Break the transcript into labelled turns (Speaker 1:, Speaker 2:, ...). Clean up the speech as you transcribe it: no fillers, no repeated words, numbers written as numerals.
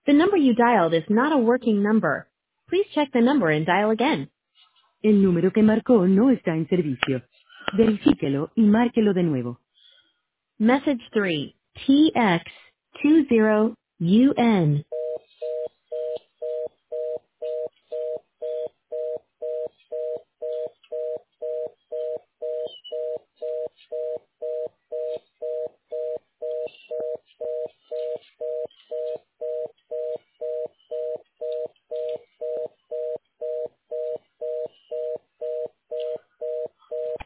Speaker 1: The number you dialed is not a working number. Please check the number and dial again. El número que marcó no está en servicio. Verifíquelo y márquelo de nuevo. Message 3, TX20UN.